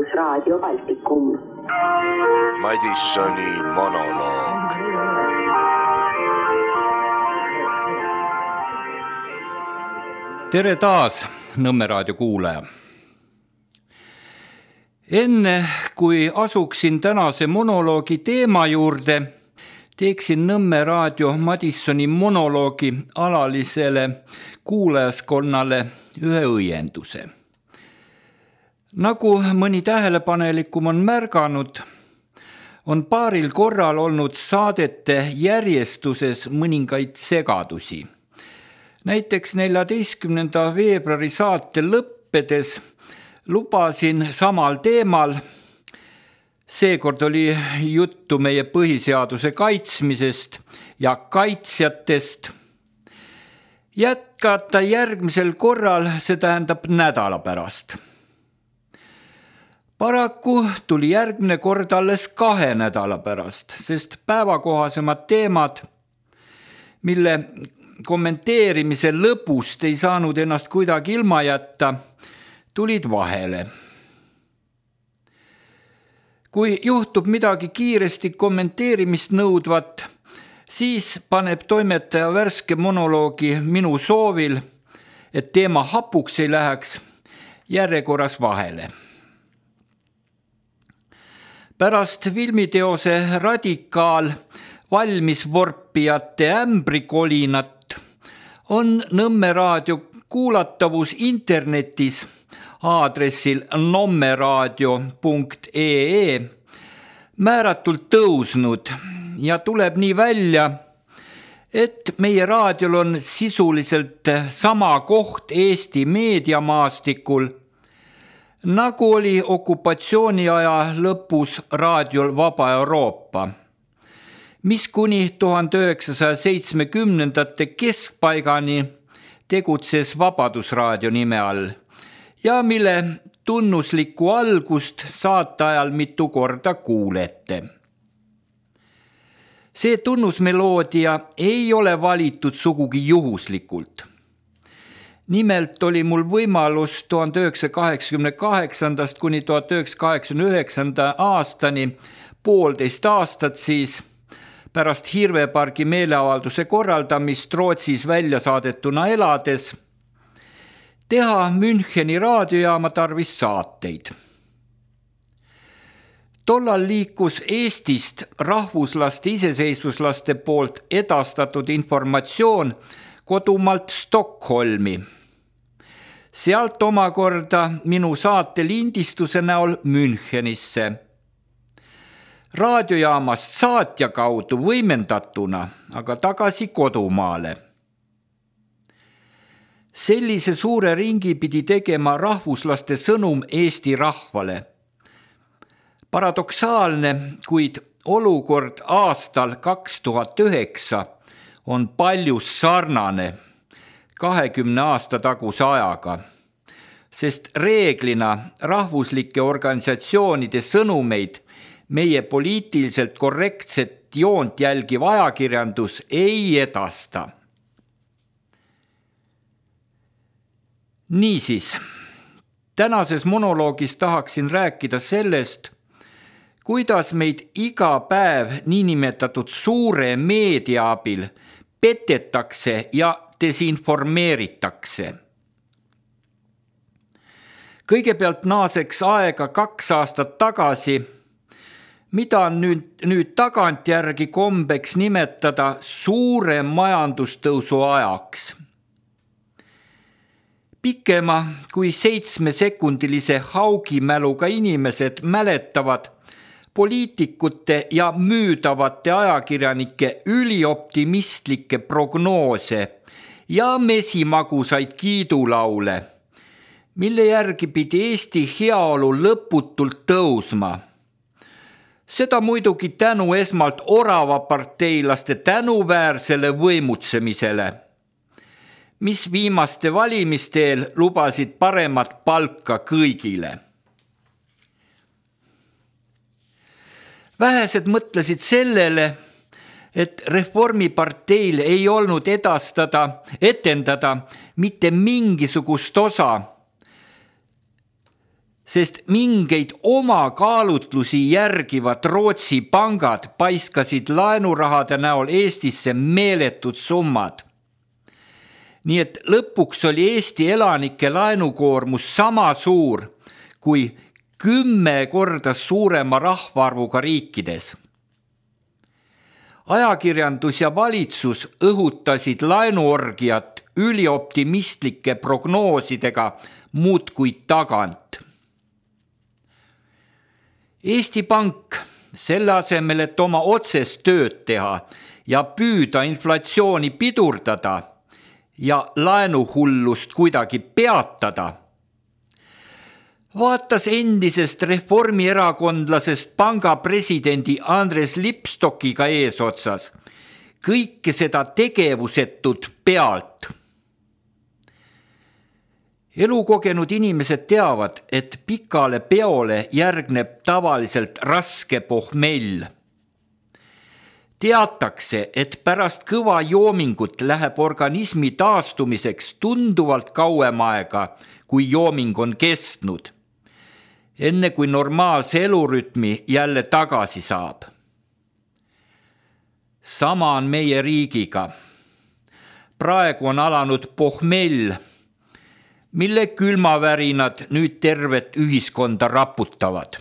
Raadio Baltikum. Madissoni monoloog. Tere taas, Nõmme raadio kuulaja. Enne kui asuksin tänase monoloogi teema juurde, teeksin Nõmme raadio Madissoni monoloogi alalisele kuulajaskonnale ühe õienduse. Nagu mõni tähelepanelikum on märganud, on paaril korral olnud saadete järjestuses mõningaid segadusi. Näiteks 14. veebruari saate lõppedes lubasin samal teemal, seekord oli juttu meie põhiseaduse kaitsmisest ja kaitsjatest, jätkata järgmisel korral, see tähendab nädala pärast. Paraku tuli järgmine kord alles 2 nädala pärast, sest päevakohasemad teemad, mille kommenteerimise lõpust ei saanud ennast kuidagi ilma jätta, tulid vahele. Kui juhtub midagi kiiresti kommenteerimist nõudvat, siis paneb toimetaja värske monoloogi minu soovil, et teema hapuks ei läheks, järjekorras vahele. Pärast filmiteose Radikaal valmisvorpijate ämbrikolinat on Nõmme raadio kuulatavus internetis aadressil nommeradio.ee määratult tõusnud ja tuleb nii välja, et meie raadiol on sisuliselt sama koht Eesti meediamaastikul, nagu oli okupatsiooniaja lõpus raadiol Vaba Euroopa, mis kuni 1970. keskpaigani tegutses Vabadusraadio nime all ja mille tunnuslikku algust saate ajal mitu korda kuulete. See tunnusmeloodia ei ole valitud sugugi juhuslikult. Nimelt oli mul võimalus 1988. kuni 1989. aastani 1,5 aastat siis pärast Hirvepargi meeleavalduse korraldamist Rootsis välja saadetuna elades teha Müncheni raadiojaama tarvis saateid. Tollal liikus Eestist rahvuslaste iseseisvuslaste poolt edastatud informatsioon kodumaalt Stockholmi. Sealt omakorda minu saate lindistuse näol Münchenisse. Raadiojaamast saatja kaudu võimendatuna, aga tagasi kodumaale. Sellise suure ringi pidi tegema rahvuslaste sõnum Eesti rahvale. Paradoksaalne, kuid olukord aastal 2009 on palju sarnane 20 aasta taguse ajaga, sest reeglina rahvuslike organisatsioonide sõnumeid meie poliitiliselt korrektset joont jälgiv ajakirjandus ei edasta. Niisiis, tänases monoloogis tahaksin rääkida sellest, kuidas meid iga päev niinimetatud suure meedia abil petetakse ja desinformeeritakse. Kõigepealt naaseks aega 2 aastat tagasi, mida on nüüd tagantjärgi kombeks nimetada suure majandustõusu ajaks. Pikema kui 7-sekundilise haugimäluga inimesed mäletavad poliitikute ja müüdavate ajakirjanike ülioptimistlikke prognoose ja mesimagusaid kiidulaule, mille järgi pidi Eesti heaolu lõputult tõusma. Seda muidugi tänu esmalt oravaparteilaste tänuväärsele võimutsemisele, mis viimaste valimisteel lubasid paremat palka kõigile. Vähesed mõtlesid sellele, et Reformiparteil ei olnud etendada mitte mingisugust osa sest mingeid oma kaalutlusi järgivad Rootsi pangad paiskasid laenurahade näol Eestisse meeletud summad. Nii et lõpuks oli Eesti elanike laenukoormus sama suur kui 10 korda suurema rahvaarvuga riikides. Ajakirjandus ja valitsus õhutasid laenuorgiat ülioptimistlike prognoosidega muudkui tagant. Eesti Pank selle asemel, et oma otsest tööd teha ja püüda inflatsiooni pidurdada ja laenuhullust kuidagi peatada, vaatas endisest reformierakondlasest panga presidendi Andres Lipstokiga eesotsas kõike seda tegevusetut pealt. Elukogenud inimesed teavad, et pikale peole järgneb tavaliselt raske pohmell. Teatakse, et pärast kõva joomingut läheb organismi taastumiseks tunduvalt kauem aega, kui jooming on kestnud, enne kui normaalse elurütmi jälle tagasi saab. Sama on meie riigiga. Praegu on alanud pohmell, mille külmavärinad nüüd tervet ühiskonda raputavad.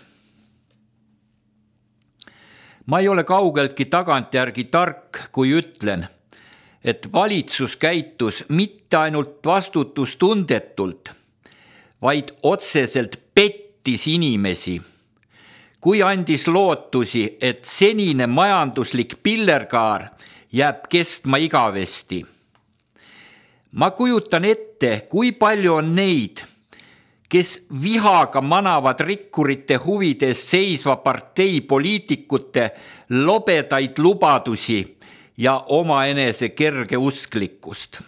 Ma ei ole kaugeltki tagantjärgi tark, kui ütlen, et valitsus käitus mitte ainult vastutustundetult, vaid otseselt pettis inimesi, kui andis lootusi, et senine majanduslik pillerkaar jääb kestma igavesti. Ma kujutan ette, kui palju on neid, kes vihaga manavad rikkurite huvides seisva partei poliitikute lobedaid lubadusi ja omaenese kergeusklikkust.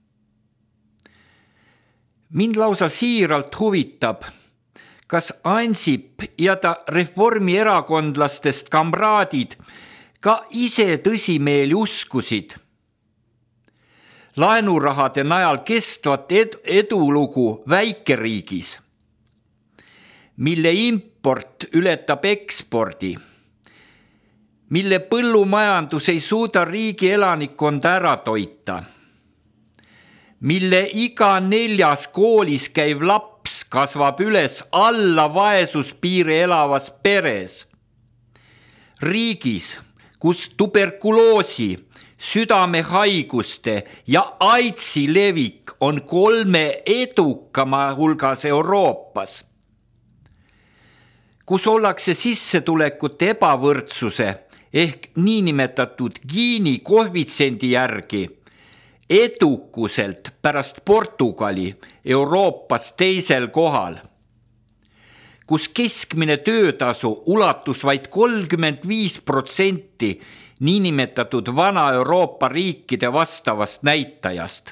Mind lausa siiralt huvitab, kas Ansip ja ta reformierakondlastest kamraadid ka ise tõsimeeli uskusid laenurahade najal kestvat edulugu väikeriigis, mille import ületab ekspordi, mille põllumajandus ei suuda riigi elanikkonda ära toita, mille iga 4. koolis käiv laps kasvab üles alla vaesuspiiri elavas peres, riigis, kus tuberkuloosi, südamehaiguste ja AIDSi levik on 3 edukama hulgas Euroopas, kus ollakse sissetulekute ebavõrdsuse ehk niinimetatud Gini koefitsiendi järgi edukuselt pärast Portugali Euroopas 2. kohal, kus keskmine töötasu ulatus vaid 35% niinimetatud vana Euroopa riikide vastavast näitajast.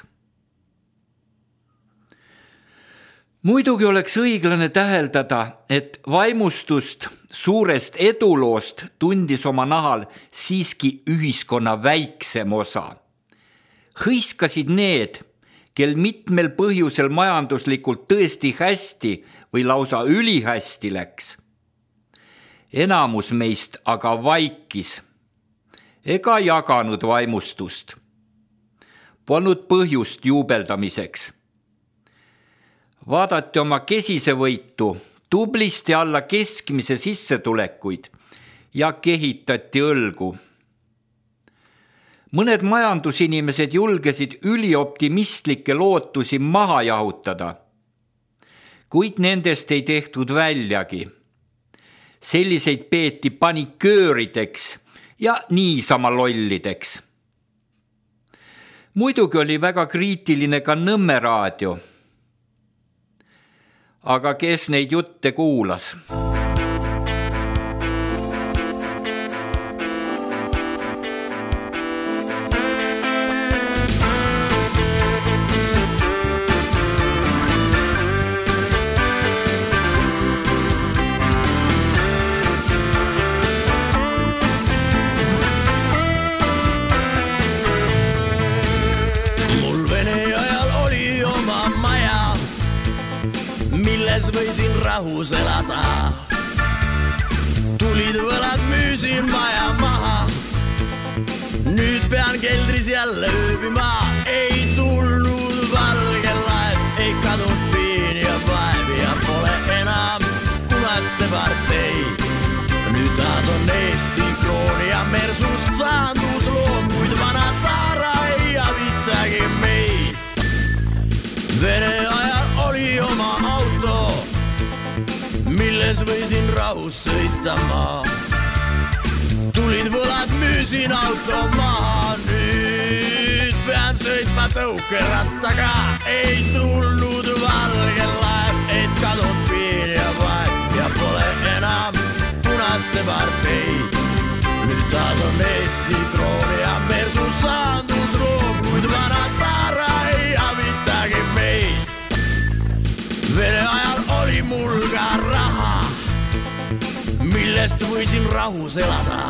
Muidugi oleks õiglane täheldada, et vaimustust suurest eduloost tundis oma nahal siiski ühiskonna väiksem osa. Hõiskasid need, kel mitmel põhjusel majanduslikult tõesti hästi või lausa ülihästi läks. Enamus meist aga vaikis ega jaganud vaimustust. Polnud põhjust juubeldamiseks. Vaadati oma kesisevõitu, tublisti alla keskmise sissetulekuid ja kehitati õlgu. Mõned majandusinimesed julgesid ülioptimistlikke lootusi maha jahutada, kuid nendest ei tehtud väljagi. Selliseid peeti paniköörideks ja niisama lollideks. Muidugi oli väga kriitiline ka Nõmme raadio. Aga kes neid jutte kuulas? Võisin rahus elada. Tulid võlad müüsin maja maha. Nüüd pean keldris jälle ööbima. Ei tulnud valge laev, ei kadunud piin ja vaev ja pole enam punaste partei. Nüüd taas on Eesti kroon ja mersust saandusloom, kuid vana taara ei avitagi meid. Vene ajal oli oma auto, milles võisin rahus sõita maa. Tulid võlad, müüsin auto maha. Nüüd pean sõitma tõukerattaga. Ei tulnud valge laev, et kadunud piin ja vaev ja pole enam punaste partei. Nüüd taas on Eesti kroon ja mersus saandusloom, kuid vana taara ei avitagi meid. Vene ajal oli mul ka raha, millest võisin rahus elada.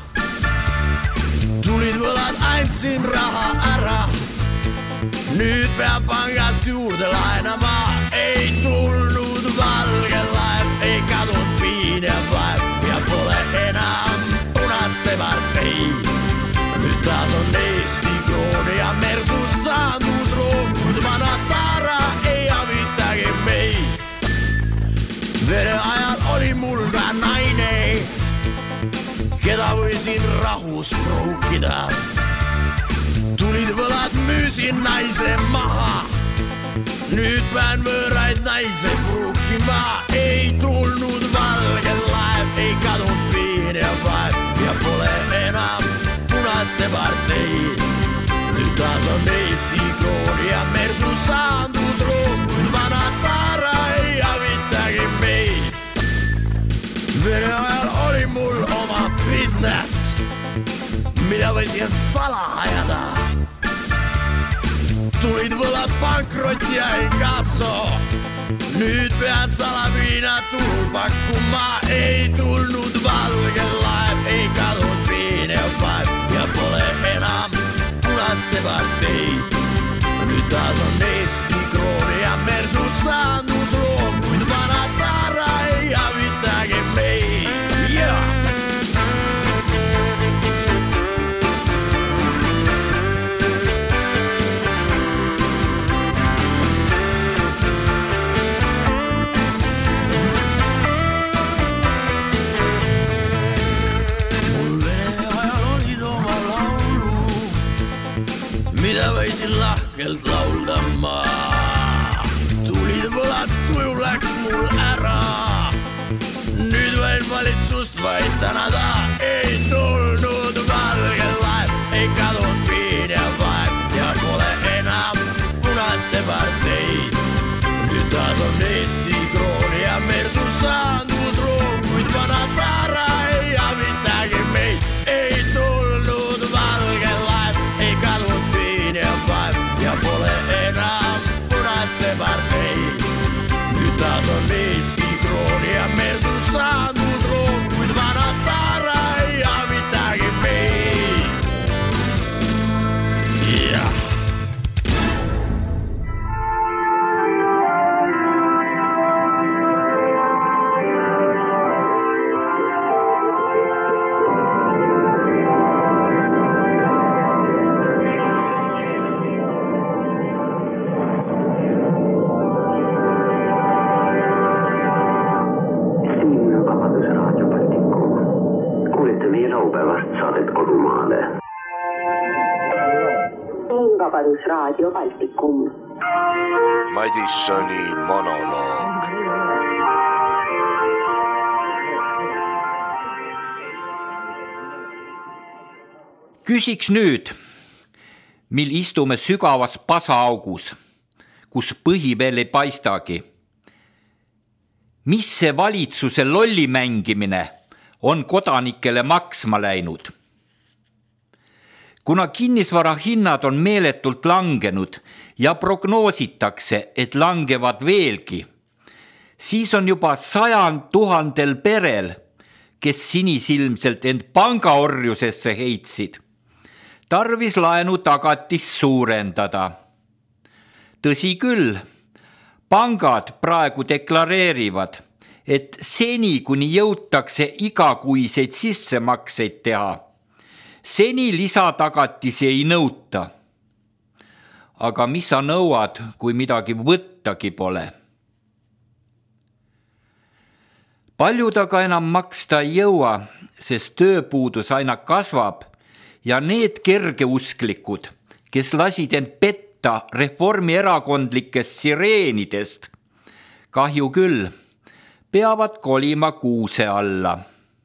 Tulid võlad, andsin raha ära. Nüüd pean pangast juurde laenama. Ei tulnud valge laev, ei kadunud piin ja vaev ja pole enam punaste partei. Nüüd taas on Eesti kroon ja mersust saandusloom, kuid vana taara ei avitagi meid. Vene ajal oli mul ka naine, keda võisin rahus pruukida. Tulid võlad, müüsin naise maha. Nüüd pean võõraid naise pruukima. Ei tulnud valge laev, ei kadunud piin ja vaev ja pole enam punaste partei. Nüüd taas on Eesti kroon ja mersus saandusloom, kuid vana taara ei avitagi meid. Vene ajal oli mul oma business, mida võisin salaha ajada. Tulid võlad, pankrot ja inkasso. Nüüd pean salaviina tulu pakkuma. Ei tulnud valge laev, ei kadunud piin ja vaev ja pole enam punaste partei. Nüüd taas on Eesti kroon ja mersus saandusloom, kuid vana taara ei avitagi meid. Yeah! Mida võisin lahkelt laulda ma. Tulid võlad, tuju läks mul ära. Nüüd võin valitsust vaid tänada. Ei tulnud valge laev, ei kadunud piin ja vaev ja pole enam punaste partei. Nüüd taas on Eesti kroon ja mersus saandusloom, kuid vana taara ei avitagi meid. Ei tulnud valge laev, ei kadunud piin ja vaev ja pole enam punaste partei. Nüüd taas on Eesti kroon ja mersus saandusloom, kuid vana taara ei avitagi meid. Yeah. Vabadusraadio Baltikum. Madissoni monoloog. Küsiks nüüd, mil istume sügavas pasaaugus, kus põhi veel ei paistagi. Mis see valitsuse lolli mängimine on kodanikele maksma läinud? Kuna kinnisvara hinnad on meeletult langenud ja prognoositakse, et langevad veelgi, siis on juba 100 000 perel, kes sinisilmselt end pangaorjusesse heitsid, tarvis laenu tagatis suurendada. Tõsi küll, pangad praegu deklareerivad, et seni, kuni jõutakse igakuiseid sissemakseid teha, seni lisatagatisi ei nõuta. Aga mis sa nõuad, kui midagi võttagi pole? Paljud aga enam maksta ei jõua, sest tööpuudus aina kasvab ja need kergeusklikud, kes lasid end petta reformierakondlikest sireenidest, kahju küll, peavad kolima kuuse alla.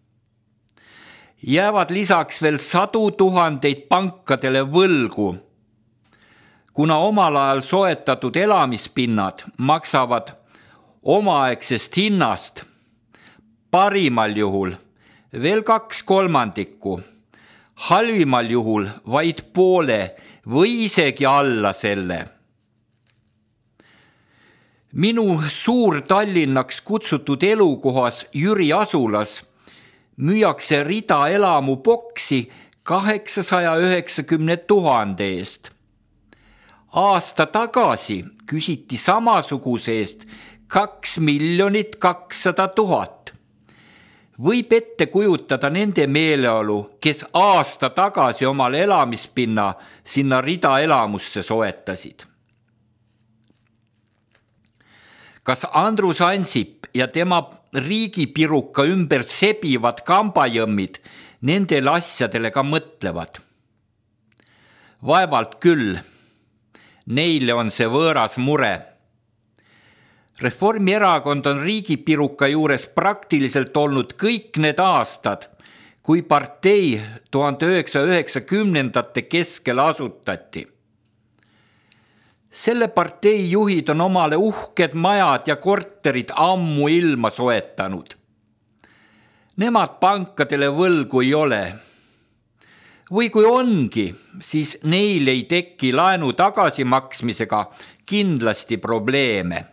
Jäävad lisaks veel 100 000 pankadele võlgu, kuna omal ajal soetatud elamispinnad maksavad omaaegsest hinnast parimal juhul veel 2/3, halvimal juhul vaid poole või isegi alla selle. Minu Suur-Tallinnaks kutsutud elukohas Jüri asulas müüakse rida elamuboksi 890 000 eest. Aasta tagasi küsiti samasuguse eest 2 200 000. Võib ette kujutada nende meeleolu, kes aasta tagasi omale elamispinna sinna rida elamusse soetasid. Kas Andrus Ansip ja tema riigipiruka ümber sebivad kambajõmmid nendele asjadele ka mõtlevad? Vaevalt küll. Neile on see võõras mure. Reformierakond on riigipiruka juures praktiliselt olnud kõik need aastad, kui partei 1990 keskel asutati. Selle partei juhid on omale uhked majad ja korterid ammu ilma soetanud. Nemad pankadele võlgu ei ole. Või kui ongi, siis neil ei teki laenu tagasimaksmisega kindlasti probleeme.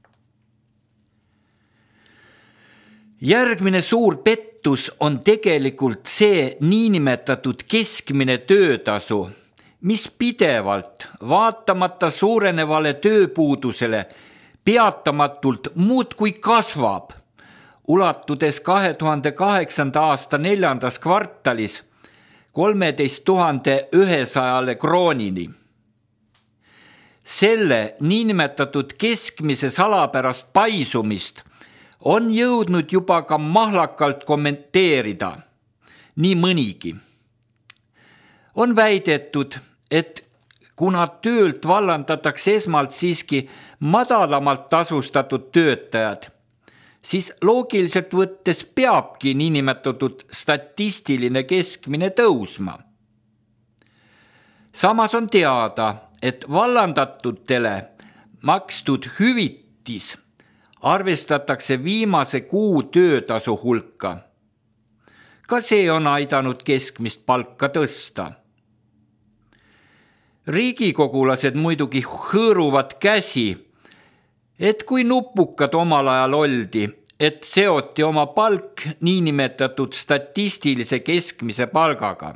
Järgmine suur pettus on tegelikult see niinimetatud keskmine töötasu, mis pidevalt, vaatamata suurenevale tööpuudusele, peatamatult muudkui kasvab, ulatudes 2008. aasta 4. kvartalis 13 100 kroonini. Selle niinimetatud keskmise salapärast paisumist on jõudnud juba ka mahlakalt kommenteerida, nii mõnigi. On väidetud, et kuna töölt vallandatakse esmalt siiski madalamalt tasustatud töötajad, siis loogiliselt võttes peabki niinimetatud statistiline keskmine tõusma. Samas on teada, et vallandatutele makstud hüvitis arvestatakse viimase kuu töötasu hulka. Ka see on aidanud keskmist palka tõsta. Riigikogulased muidugi hõõruvad käsi, et kui nupukad omal ajal oldi, et seoti oma palk niinimetatud statistilise keskmise palgaga.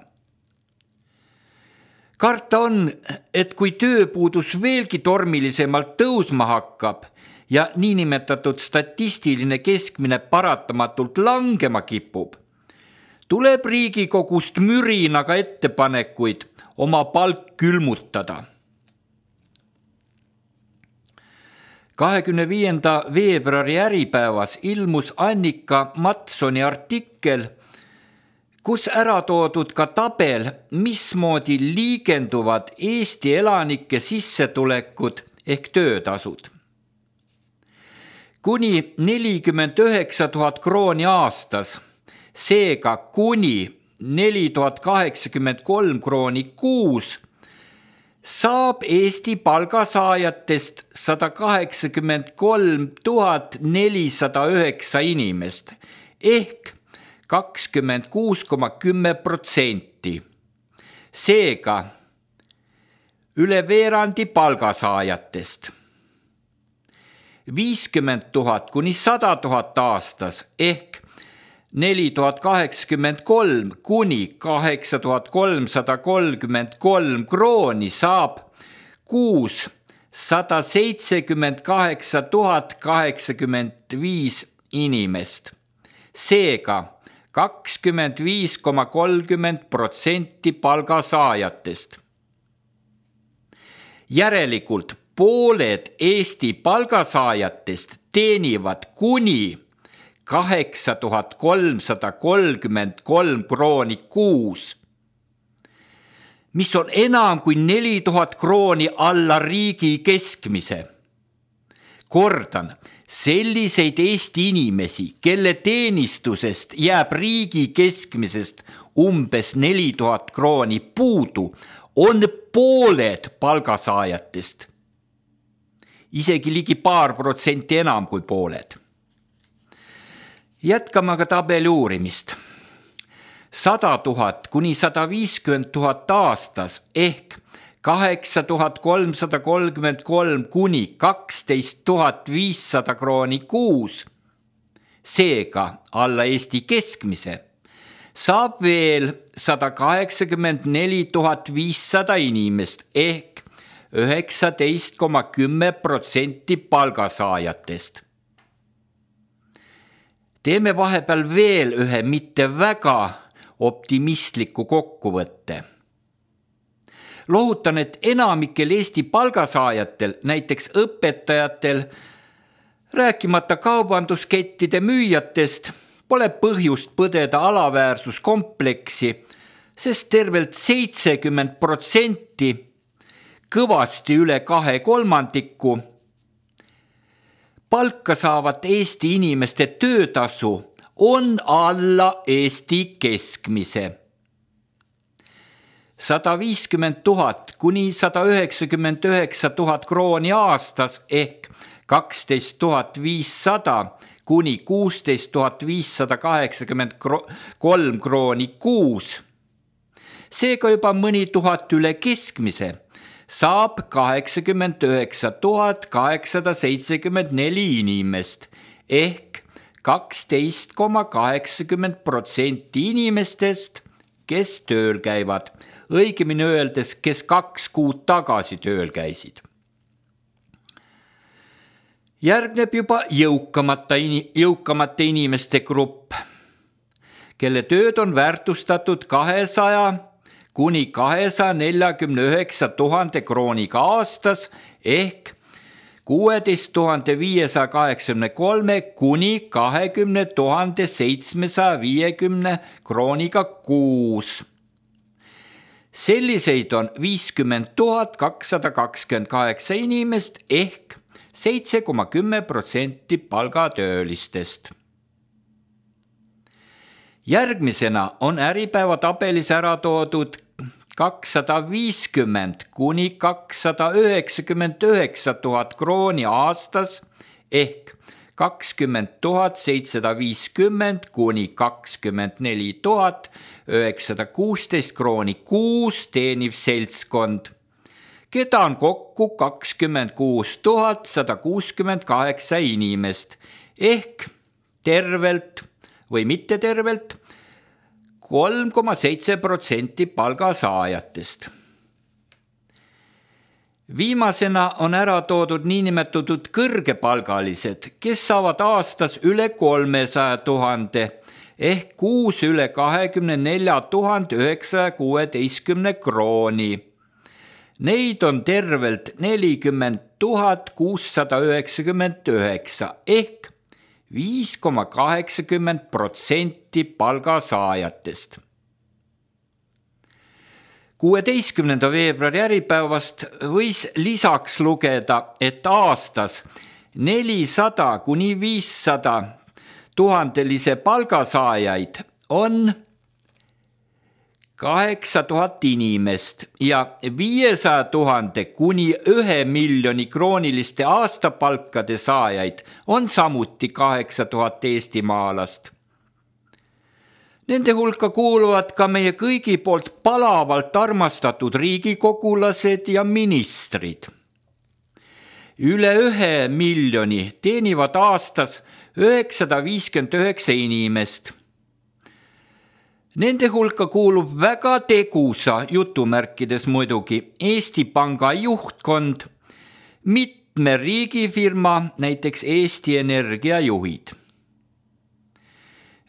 Karta on, et kui tööpuudus veelgi tormilisemalt tõusma hakkab ja niinimetatud statistiline keskmine paratamatult langema kipub, tuleb Riigikogust mürinaga ettepanekuid oma palk külmutada. 25. veebruari Äripäevas ilmus Annika Matsoni artikkel, kus ära toodud ka tabel, mismoodi liigenduvad Eesti elanike sissetulekud ehk töötasud. Kuni 49 000 krooni aastas, seega kuni 4083 krooni kuus, saab Eesti palgasaajatest 183 409 inimest ehk 26,10%. Seega üle veerandi palgasaajatest. 50 000 kuni 100 000 aastas ehk 4083 kuni 8333 krooni saab kuus 178 085 inimest. Seega 25,30% palgasaajatest. Järelikult pooled Eesti palgasaajatest teenivad kuni 8333 krooni kuus, mis on enam kui 4000 krooni alla riigi keskmise. Kordan, selliseid Eesti inimesi, kelle teenistusest jääb riigi keskmisest umbes 4000 krooni puudu, on pooled palgasaajatest. Isegi ligi paar protsenti enam kui pooled. Jätkame aga tabeli uurimist. 100 000 kuni 150 000 aastas ehk 8333 kuni 12 500 krooni kuus, seega alla Eesti keskmise, saab veel 184 500 inimest ehk 19,10% palgasaajatest. Teeme vahepeal veel ühe mitte väga optimistliku kokkuvõtte. Lohutan, et enamikel Eesti palgasaajatel, näiteks õpetajatel, rääkimata kaubanduskettide müüjatest, pole põhjust põdeda alaväärsuskompleksi, sest tervelt 70%, kõvasti üle 2/3 palka saavat Eesti inimeste töötasu on alla Eesti keskmise. 150 000 kuni 199 000 krooni aastas ehk 12 500 kuni 16 583 krooni kuus. Seega juba mõni tuhat üle keskmise saab 89 874 inimest ehk 12,80% inimestest, kes tööl käivad, õigemini öeldes, kes 2 kuud tagasi tööl käisid. Järgneb juba jõukamate inimeste grupp, kelle tööd on väärtustatud 200 kuni 249 000 krooniga aastas ehk 16 583 kuni 20 750 krooniga kuus. Selliseid on 50 228 inimest ehk 7,10% palgatöölistest. Järgmisena on Äripäeva tabelis ära toodud 250 kuni 299 000 krooni aastas ehk 20 750 kuni 24 916 krooni kuus teeniv seltskond, keda on kokku 26 168 inimest ehk tervelt või mitte tervelt 3,7% palgasaajatest. Viimasena on ära toodud niinimetatud kõrgepalgalised, kes saavad aastas üle 300 000 ehk kuus üle 24 916 krooni. Neid on tervelt 40 699 ehk 5,80% palgasaajatest. 16. veebruari Äripäevast võis lisaks lugeda, et aastas 400 kuni 500 tuhandelise palgasaajaid on 8000 inimest ja 500 000 kuni 1 miljoni krooniliste aastapalkade saajaid on samuti 8000 eestimaalast. Nende hulka kuuluvad ka meie kõigi poolt palavalt armastatud riigikogulased ja ministrid. Üle 1 miljoni teenivad aastas 959 inimest. Nende hulka kuulub väga tegusa, jutumärkides muidugi, Eesti Panga juhtkond, mitme riigifirma, näiteks Eesti Energia juhid.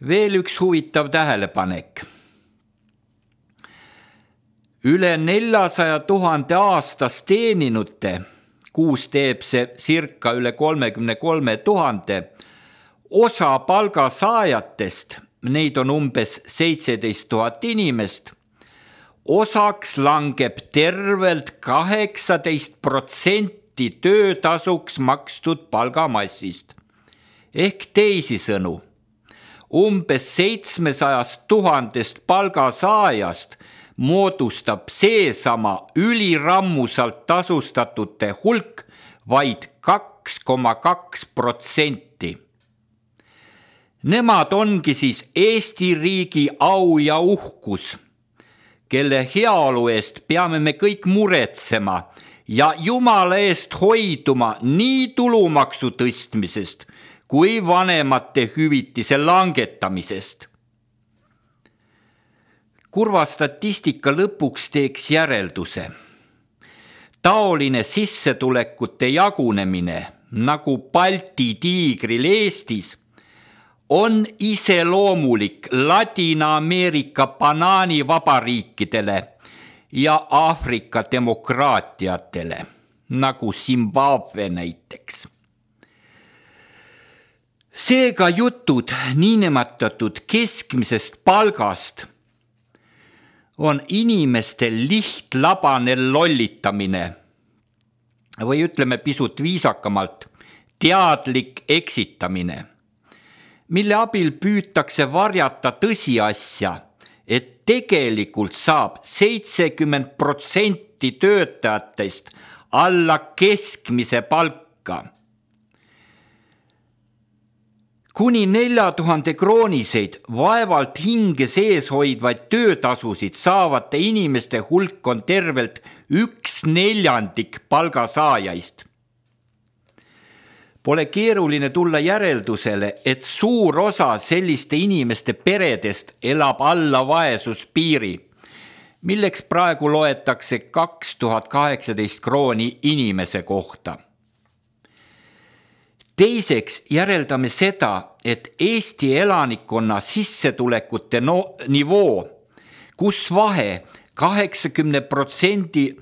Veel üks huvitav tähelepanek. Üle 400 000 aastas teeninute, kuus teeb see circa üle 33 000, osa palgasaajatest, neid on umbes 17 000 inimest, osaks langeb tervelt 18% töötasuks makstud palgamassist. Ehk teisisõnu, umbes 700 000 palgasaajast moodustab seesama ülirammusalt tasustatute hulk vaid 2,2%. Nemad ongi siis Eesti riigi au ja uhkus, kelle heaolu eest peame me kõik muretsema ja Jumala eest hoiduma nii tulumaksu tõstmisest kui vanemate hüvitise langetamisest. Kurva statistika lõpuks teeks järelduse. Taoline sissetulekute jagunemine, nagu Balti tiigril Eestis, on iseloomulik Ladina-Ameerika banaanivabariikidele ja Aafrika demokraatiatele, nagu Zimbabwe näiteks. Seega jutud niinimetatud keskmisest palgast on inimeste lihtlabane lollitamine või ütleme pisut viisakamalt teadlik eksitamine, mille abil püütakse varjata tõsiasja, et tegelikult saab 70% töötajatest alla keskmise palka. Kuni 4000 krooniseid vaevalt hinge sees hoidvaid töötasusid saavate inimeste hulk on tervelt 1/4 palgasaajaist. Pole keeruline tulla järeldusele, et suur osa selliste inimeste peredest elab alla vaesuspiiri, milleks praegu loetakse 2018 krooni inimese kohta. Teiseks järeldame seda, et Eesti elanikkonna sissetulekute nivoo, kus vahe 80%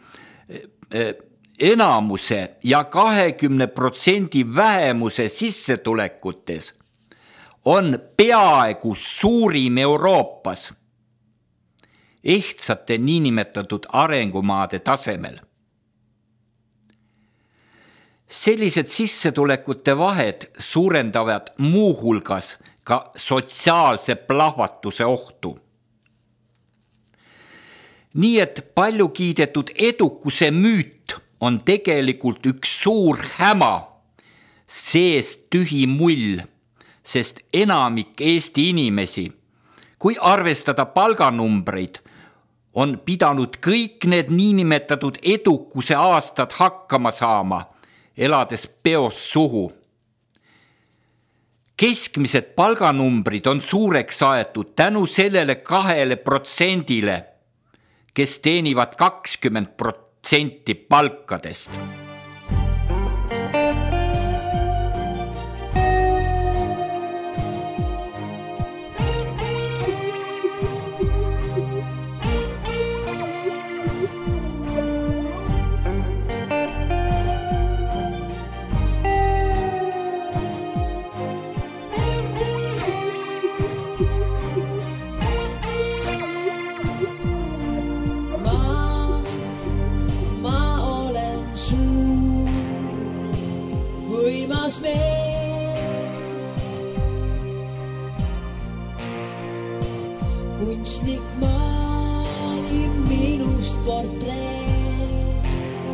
enamuse ja 20% vähemuse sissetulekutes, on peaaegu suurim Euroopas, ehtsate niinimetatud arengumaade tasemel. Sellised sissetulekute vahed suurendavad muuhulgas ka sotsiaalse plahvatuse ohtu. Nii et palju kiidetud edukuse müüt on tegelikult üks suur häma, seest tühi mull, sest enamik Eesti inimesi, kui arvestada palganumbreid, on pidanud kõik need niinimetatud edukuse aastad hakkama saama, elades peos suhu. Keskmised palganumbrid on suureks aetud tänu sellele 2%, kes teenivad 20% palkadest. Kunstnik maalib minust portreed,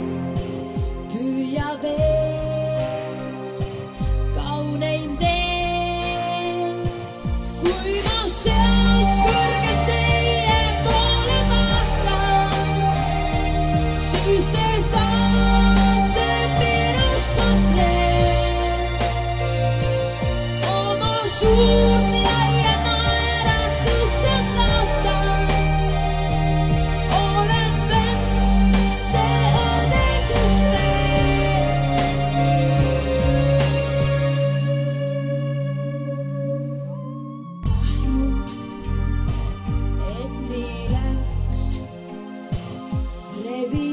püüa veel kauneim teen. Kui ma sealt kõrgelt teie poole vaatan, siis te saate minust portreed. Oma suurt laia naeratuselt lautan, olen vend te õnnetus veel.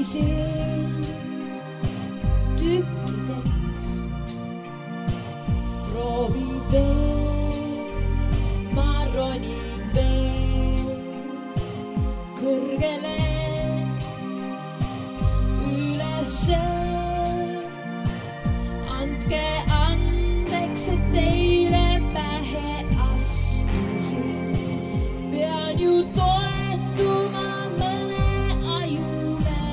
siin tükkideks. Proovi veel, ma ronin veel kõrgele ülesse. Andke andeks, et teile pähe astusin. Pean ju toetuma mõne ajule.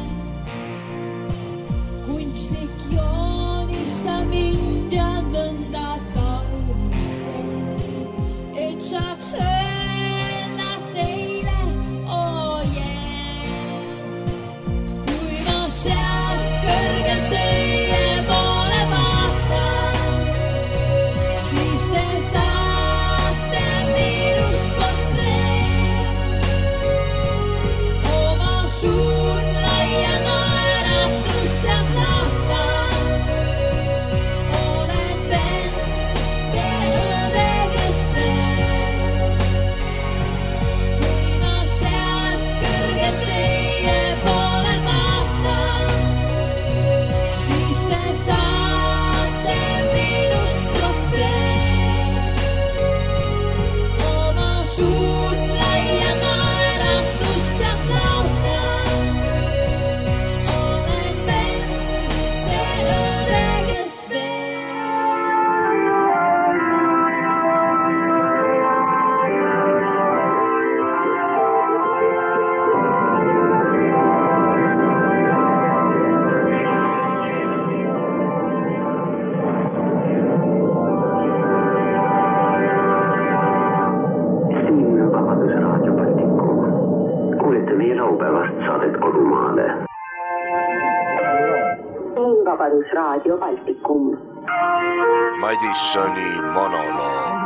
Kunstnik joonista mind ja nõnda kaunistel, et saaks öelda teile, oh yeah. Kui ma sealt kõrgelt teie poole vaatan, siis te saate minust portreed. Oma suurt laia naeratus ja lahtan. Olen vend, te õde, kes veel. Kui ma sealt kõrgelt teie poole vaatan, siis te saate minust trofeed. Oma suurt laia naeratus ja lahtan. Olen vend, te õde, kes Siin Vabaduse raadio Baltikum. Kuulete meie laupäevast saadet Kodumaale. Siin Vabaduse raadio Baltikum. Madissoni monoloog.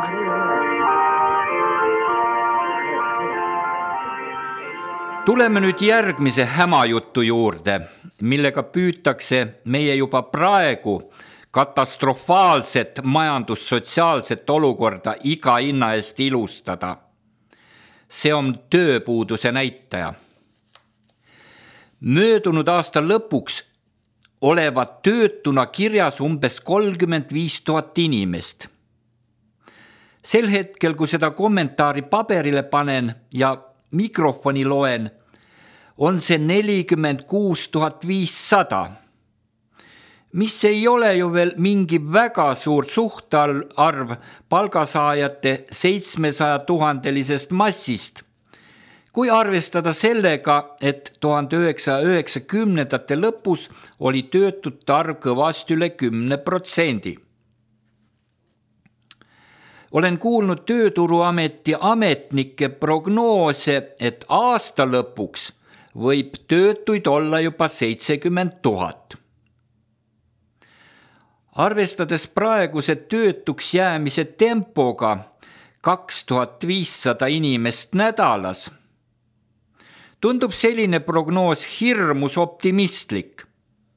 Tuleme nüüd järgmise hämajutu juurde, millega püütakse meie juba praegu katastrofaalset majandussotsiaalset olukorda iga hinna eest ilustada. See on tööpuuduse näitaja. Möödunud aasta lõpuks olevat töötuna kirjas umbes 35 000 inimest. Sel hetkel, kui seda kommentaari paberile panen ja mikrofoni loen, on see 46 500, mis ei ole ju veel mingi väga suur suhtarv palgasaajate 700 000-lisest massist. Kui arvestada sellega, et 1990-ndate lõpus oli töötute arv kõvasti üle 10%. Olen kuulnud Tööturuameti ametnike prognoose, et aasta lõpuks võib töötuid olla juba 70 000. Arvestades praeguse töötuks jäämise tempoga 2500 inimest nädalas, tundub selline prognoos hirmus optimistlik.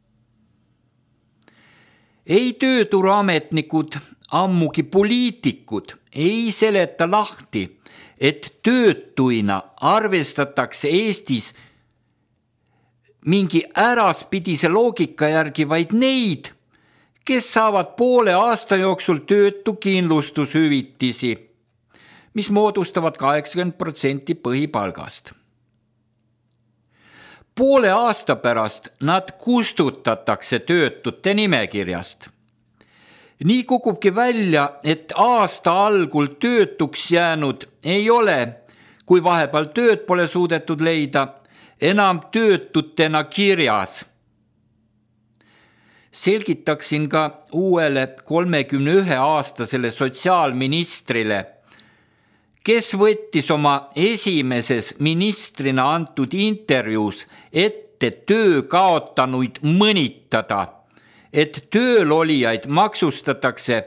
Ei tööturuametnikud, ammugi poliitikud ei seleta lahti, et töötuina arvestatakse Eestis mingi äraspidise loogika järgi vaid neid, kes saavad poole aasta jooksul töötukindlustushüvitisi, mis moodustavad 80% põhipalgast. Poole aasta pärast nad kustutatakse töötute nimekirjast. Nii kukubki välja, et aasta algul töötuks jäänud ei ole, kui vahepeal tööd pole suudetud leida, enam töötutena kirjas. Selgitaksin ka uuele 31-aastasele sotsiaalministrile, kes võttis oma esimeses ministrina antud intervjuus ette töö kaotanuid mõnitada, et tööl olijaid maksustatakse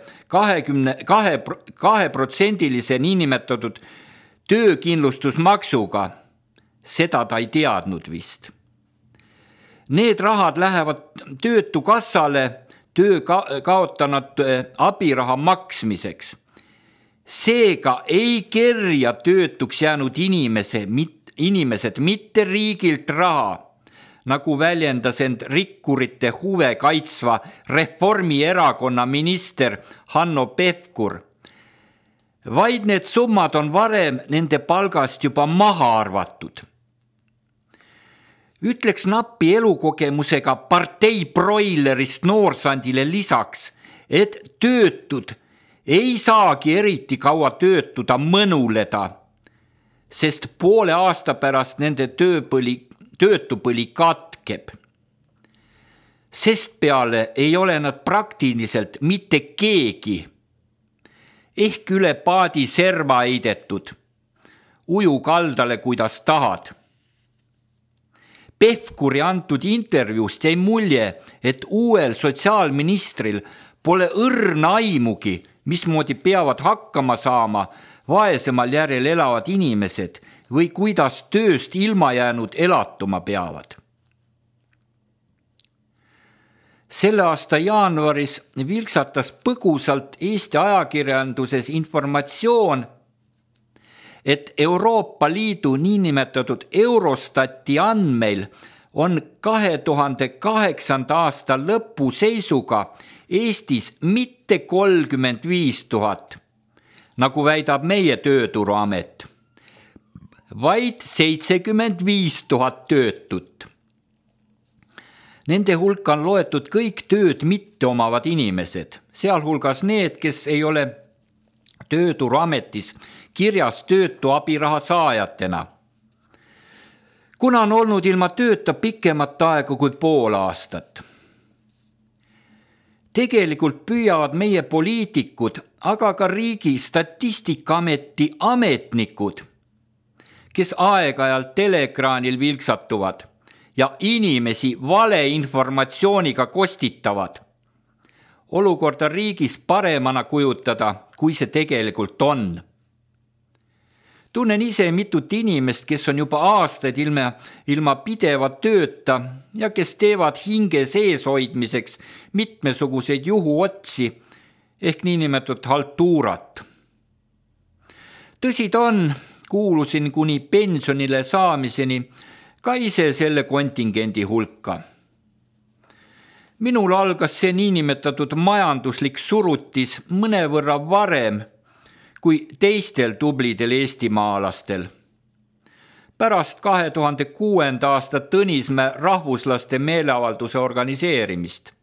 22%-lise niinimetatud töökindlustusmaksuga. Seda ta ei teadnud vist. Need rahad lähevad töötukassale töö kaotanud abiraha maksmiseks. Seega ei kerja töötuks jäänud inimesed mitte riigilt raha, nagu väljendas end rikkurite huve kaitsva Reformierakonna minister Hanno Pevkur, vaid need summad on varem nende palgast juba maha arvatud. Ütleks napi elukogemusega partei broilerist noorsandile lisaks, et töötud ei saagi eriti kaua töötuda mõnuleda, sest poole aasta pärast nende töötupõli katkeb. Sest peale ei ole nad praktiliselt mitte keegi, ehk üle paadi serva heidetud, uju kaldale, kuidas tahad. Pevkuri antud intervjuust jäi mulje, et uuel sotsiaalministril pole õrna aimugi, mismoodi peavad hakkama saama vaesemal järel elavad inimesed või kuidas tööst ilma jäänud elatuma peavad. Selle aasta jaanuaris vilksatas põgusalt Eesti ajakirjanduses informatsioon, et Euroopa Liidu niinimetatud Eurostati andmeil on 2008. aasta lõpu seisuga Eestis mitte 35 000, nagu väidab meie Tööturuamet, vaid 75 000 töötut. Nende hulka on loetud kõik tööd mitte omavad inimesed, sealhulgas need, kes ei ole Tööturuametis kirjas töötu abiraha saajatena. Kuna on olnud ilma tööta pikemat aega kui pool aastat. Tegelikult püüavad meie poliitikud, aga ka riigi Statistikaameti ametnikud, kes aeg-ajalt teleekraanil vilksatuvad ja inimesi valeinformatsiooniga kostitavad, olukorda riigis paremana kujutada, kui see tegelikult on. Tunnen ise mitut inimest, kes on juba aastaid ilma pideva tööta ja kes teevad hinge sees hoidmiseks mitmesuguseid juhuotsi ehk niinimetatud haltuurat. Tõsi ta on, kuulusin kuni pensionile saamiseni ka ise selle kontingendi hulka. Minul algas see niinimetatud majanduslik surutis mõnevõrra varem kui teistel tublidel eestimaalastel. Pärast 2006. aasta Tõnismäe rahvuslaste meeleavalduse organiseerimist.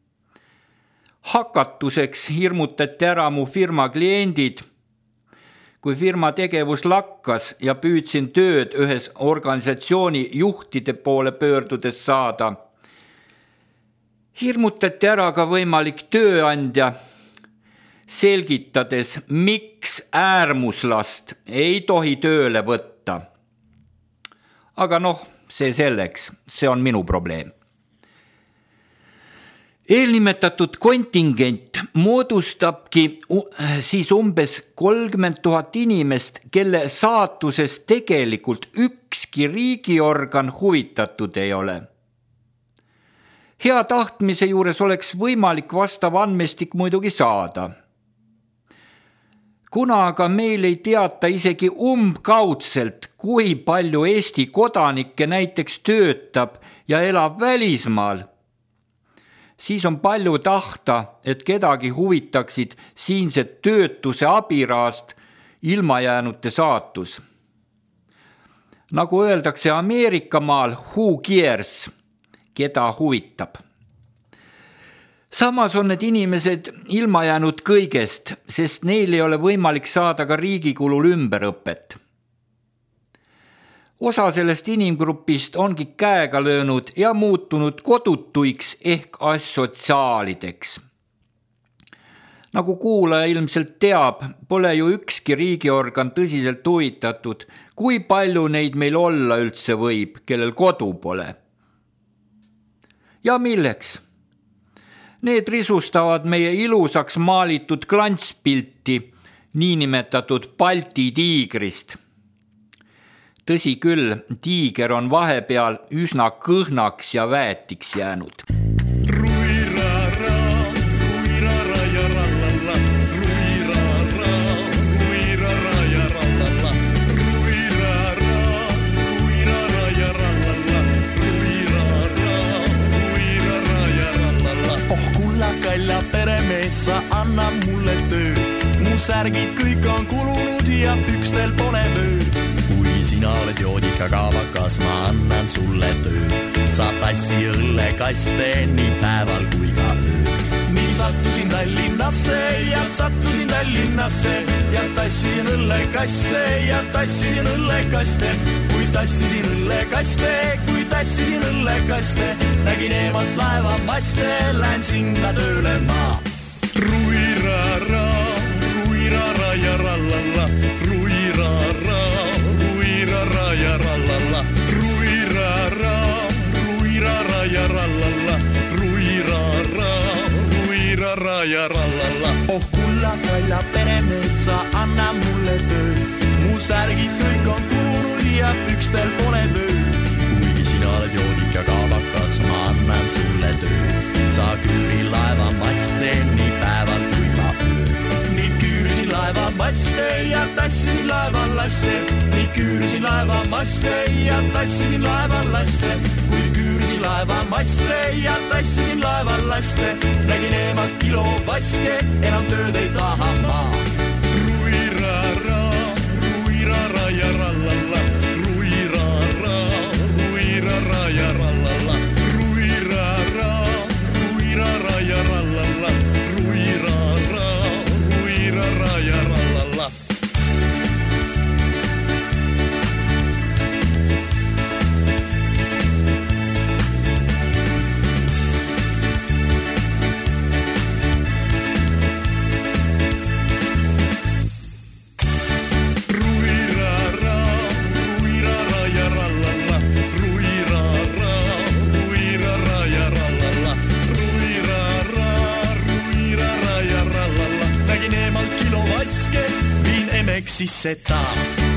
Hakatuseks hirmutati ära mu firma kliendid, kui firma tegevus lakkas ja püüdsin tööd ühes organisatsiooni juhtide poole pöördudes saada. Hirmutati ära ka võimalik tööandja, selgitades, miks äärmuslast ei tohi tööle võtta. Aga see selleks, see on minu probleem. Eelnimetatud kontingent moodustabki siis umbes 30 000 inimest, kelle saatusest tegelikult ükski riigiorgan huvitatud ei ole. Hea tahtmise juures oleks võimalik vastav andmestik muidugi saada. Kuna aga meil ei teata isegi umbkaudselt, kui palju Eesti kodanikke näiteks töötab ja elab välismaal, siis on palju tahta, et kedagi huvitaksid siinsed töötuse abirahast ilmajäänute saatus. Nagu öeldakse Ameerikamaal, who cares, keda huvitab. Samas on need inimesed ilma jäänud kõigest, sest neil ei ole võimalik saada ka riigikulul ümberõpet. Osa sellest inimgrupist ongi käega löönud ja muutunud kodutuiks ehk assotsiaalideks. Nagu kuulaja ilmselt teab, pole ju ükski riigiorgan tõsiselt huvitatud, kui palju neid meil olla üldse võib, kellel kodu pole. Ja milleks? Need risustavad meie ilusaks maalitud klantspilti, niinimetatud Balti tiigrist. Tõsi küll, tiiger on vahepeal üsna kõhnaks ja väetiks jäänud. sa anna mulle töö. Mu särgid kõik on kulunud ja pükstel pole mööd. Kui sina oled joodika kaavakas, ma annan sulle töö. Sa tassi õllekaste nii päeval kui ka öö. Nii sattusin Tallinnasse ja sattusin Tallinnasse ja tassisin õllekaste ja tassisin õllekaste. Kui tassisin õllekaste, nägin eemalt laevamaste, lähen sinna tööle maa. Ruirara ja rallalla, ruirara ja rallalla, ruirara ja rallalla, ruirara ja rallalla. Oh kulla kalja peremees, sa anna mulle töö. Mu särgid kõik on kulunud ja pükstel pole mööd. Kuigi sina oled joodika kaavakas, ma annan sulle töö. Sa küüri laevamaste nii päeval kui ka öö. Nii küürisin laevamaste ja tassisin laevalasse. Nii küürisin laevamaste ja tassisin laevalasse. Kui küürisin laevamaste ja tassisin laevalaste, nägin eemalt kilovaske, enam tööd ei taha maa. Ruirara ja rallalla, ruirara ja rallalla, ruirara ja rallalla, ruirara ja rallalla. Viin emeksisse taa.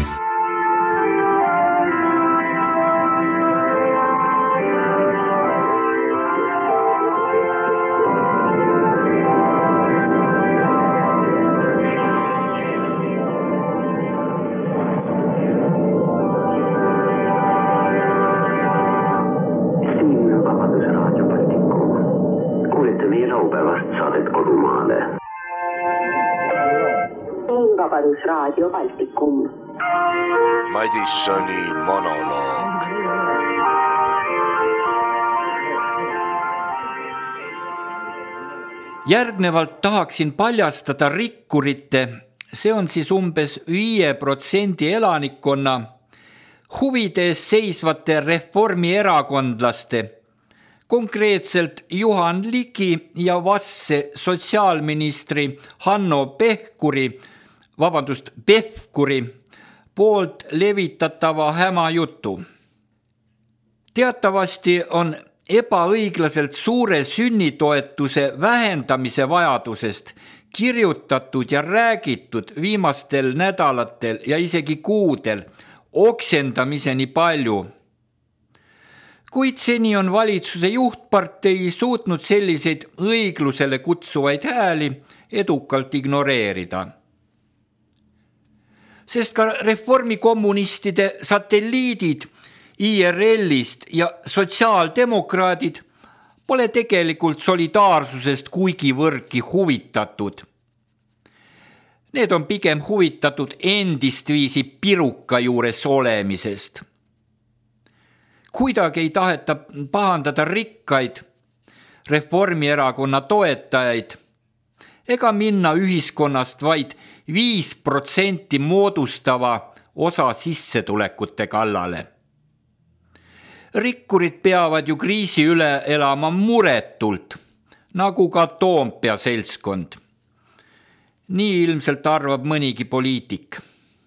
Siin Vabaduse raadio Baltikum. Kuulete meie laupäevast saadet Kodumaale. Vabadusraadio Baltikum. Madissoni monoloog. Järgnevalt tahaksin paljastada rikkurite, see on siis umbes 5% elanikkonna, huvides seisvate reformierakondlaste, konkreetselt Juhan Ligi ja Vasse sotsiaalministri Hanno Pevkuri poolt levitatava häma jutu. Teatavasti on ebaõiglaselt suure sünnitoetuse vähendamise vajadusest kirjutatud ja räägitud viimastel nädalatel ja isegi kuudel oksendamiseni palju. Kuid seni on valitsuse juhtpartei suutnud selliseid õiglusele kutsuvaid hääli edukalt ignoreerida. Sest ka reformikommunistide satelliidid IRL-ist ja sotsiaaldemokraadid pole tegelikult solidaarsusest kuigivõrdki huvitatud. Need on pigem huvitatud endist viisi piruka juures olemisest. Kuidagi ei taheta pahandada rikkaid Reformierakonna toetajaid ega minna ühiskonnast vaid 5% moodustava osa sissetulekute kallale. Rikkurid peavad ju kriisi üle elama muretult, nagu ka Toompea seltskond. Nii ilmselt arvab mõnigi poliitik.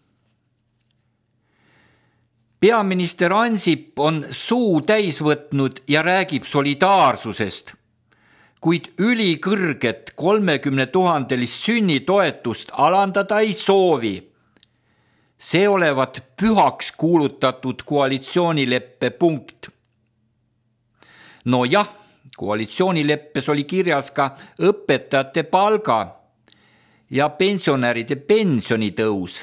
Peaminister Ansip on suu täis võtnud ja räägib solidaarsusest, kuid ülikõrget 30 000 sünnitoetust alandada ei soovi. See olevat pühaks kuulutatud koalitsioonileppe punkt. No jah, koalitsioonileppes oli kirjas ka õpetajate palga ja pensionäride pensionitõus.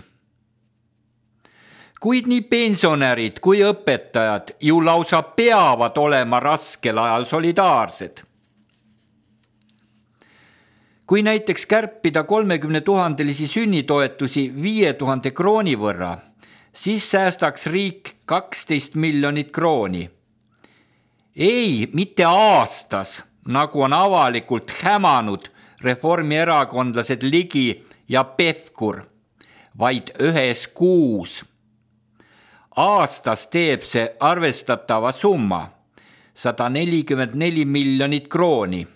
Kuid nii pensionärid kui õpetajad ju lausa peavad olema raskel ajal solidaarsed. Kui näiteks kärpida 30 000 sünnitoetusi 5000 krooni võrra, siis säästaks riik 12 miljonit krooni. Ei, mitte aastas, nagu on avalikult hämanud reformierakondlased Ligi ja Pevkur, vaid ühes kuus. Aastas teeb see arvestatava summa, 144 miljonit krooni.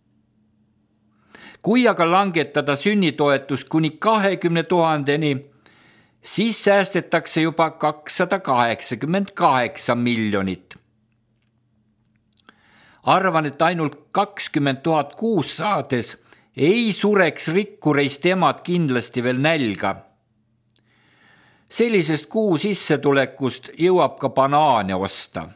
Kui aga langetada sünnitoetus kuni 20 000-ni, siis säästetakse juba 288 miljonit. Arvan, et ainult 20 000 kuus saades ei sureks rikkureist emad kindlasti veel nälga. Sellisest kuu sissetulekust jõuab ka banaane osta.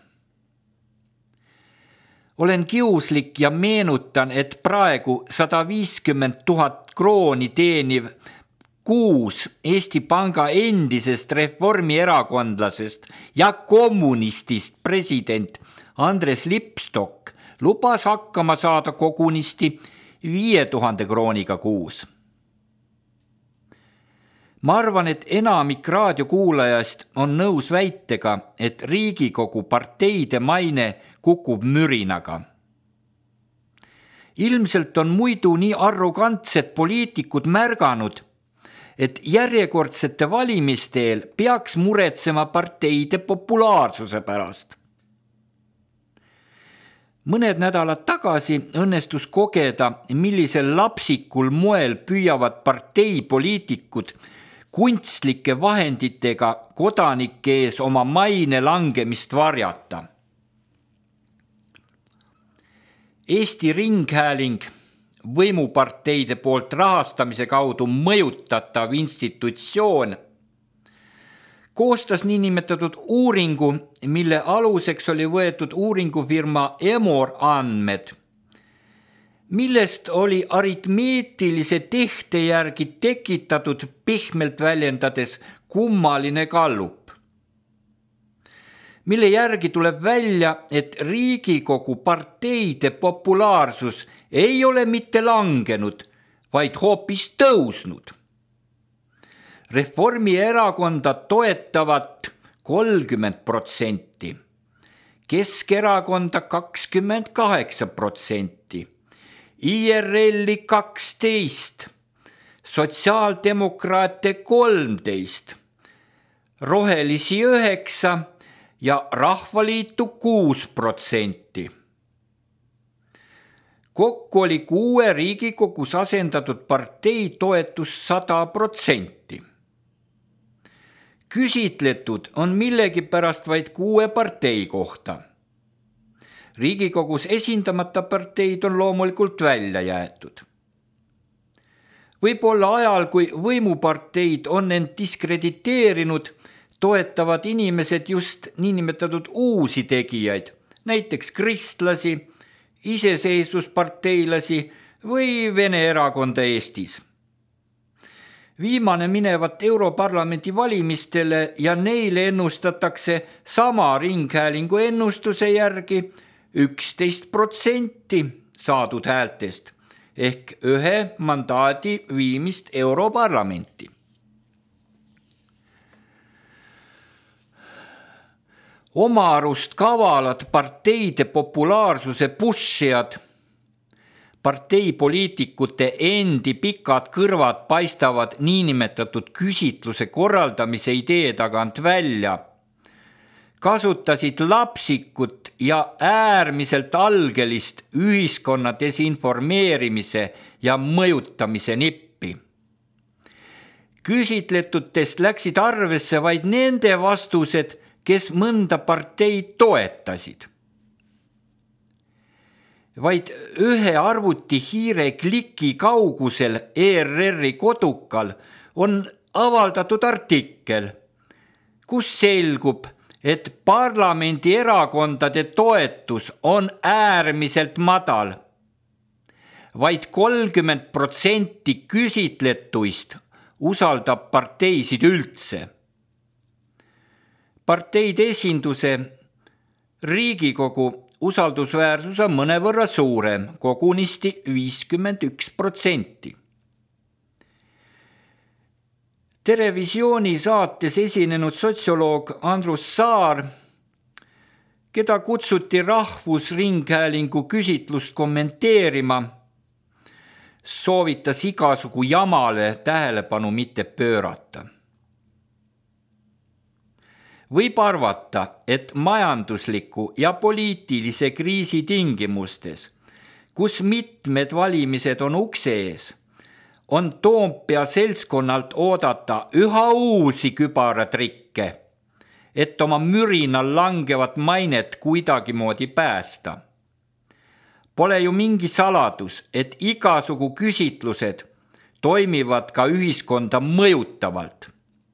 Olen kiuslik ja meenutan, et praegu 150 000 krooni teeniv kuus Eesti Panga endisest reformierakondlasest ja kommunistist president Andres Lipstok lubas hakkama saada kogunisti 5000 krooniga kuus. Ma arvan, et enamik raadiokuulajast on nõus väitega, et Riigikogu parteide maine kukub mürinaga. Ilmselt on muidu nii arrogantsed poliitikud märganud, et järjekordsete valimisteel peaks muretsema parteide populaarsuse pärast. Mõned nädalad tagasi õnnestus kogeda, millisel lapsikul moel püüavad parteipoliitikud kunstlike vahenditega kodanike ees oma maine langemist varjata. Eesti Ringhääling, võimuparteide poolt rahastamise kaudu mõjutatav institutsioon, koostas niinimetatud uuringu, mille aluseks oli võetud uuringufirma Emor andmed, millest oli aritmeetilise tehte järgi tekitatud pehmelt väljendades kummaline gallup, mille järgi tuleb välja, et Riigikogu parteide populaarsus ei ole mitte langenud, vaid hoopis tõusnud. Reformierakonda toetavat 30%, Keskerakonda 28%, IRL-i 12%, sotsiaaldemokraate 13%, rohelisi 9% ja Rahvaliitu 6%. Kokku oli 6 Riigikogus asendatud partei toetus 100%. Küsitletud on millegipärast vaid 6 partei kohta. Riigikogus esindamata parteid on loomulikult välja jäetud. Võib-olla ajal, kui võimuparteid on end diskrediteerinud, toetavad inimesed just niinimetatud uusi tegijaid, näiteks kristlasi, iseseisvusparteilasi või Vene erakonda Eestis. Viimane minevat Europarlamendi valimistele ja neile ennustatakse sama Ringhäälingu ennustuse järgi 11% saadud häältest ehk 1 mandaadi viimist Europarlamenti. Oma arust kavalad parteide populaarsuse pushijad, parteipoliitikute endi pikad kõrvad paistavad niinimetatud küsitluse korraldamise idee tagant välja, kasutasid lapsikut ja äärmiselt algelist ühiskonna desinformeerimise ja mõjutamise nippi. Küsitletutest läksid arvesse vaid nende vastused, kes mõnda parteid toetasid. Vaid 1 arvutihiire kliki kaugusel ERR-i kodukal on avaldatud artikkel, kus selgub, et parlamendierakondade toetus on äärmiselt madal. Vaid 30% küsitletuist usaldab parteisid üldse. Parteide esinduse Riigikogu usaldusväärsus on mõnevõrra suurem, kogunisti 51%. Terevisiooni saates esinenud sotsioloog Andrus Saar, keda kutsuti Rahvusringhäälingu küsitlust kommenteerima, soovitas igasugu jamale tähelepanu mitte pöörata. Võib arvata, et majandusliku ja poliitilise kriisi tingimustes, kus mitmed valimised on ukse ees, on Toompea seltskonnalt oodata üha uusi kübaratrikke, et oma mürinal langevat mainet kuidagimoodi päästa. Pole ju mingi saladus, et igasugu küsitlused toimivad ka ühiskonda mõjutavalt.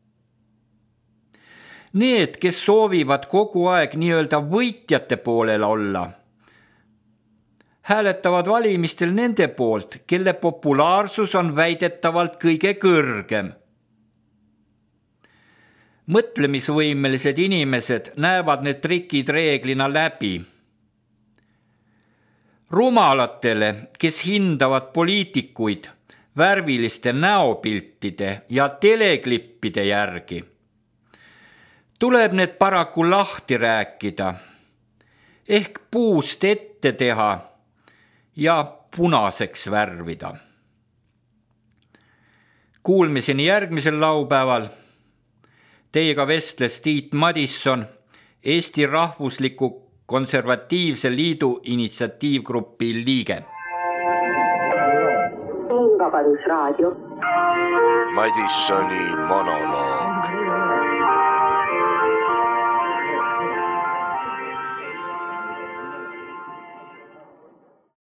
Need, kes soovivad kogu aeg nii-öelda võitjate poolel olla, hääletavad valimistel nende poolt, kelle populaarsus on väidetavalt kõige kõrgem. Mõtlemisvõimelised inimesed näevad need trikid reeglina läbi. Rumalatele, kes hindavad poliitikuid värviliste näopiltide ja teleklippide järgi, tuleb need paraku lahti rääkida, ehk puust ette teha ja punaseks värvida. Kuulmiseni järgmisel laupäeval. Teiega vestles Tiit Madisson, Eesti Rahvusliku Konservatiivse Liidu initsiatiivgrupi liige. Vabadusraadio. Madissoni monoloog.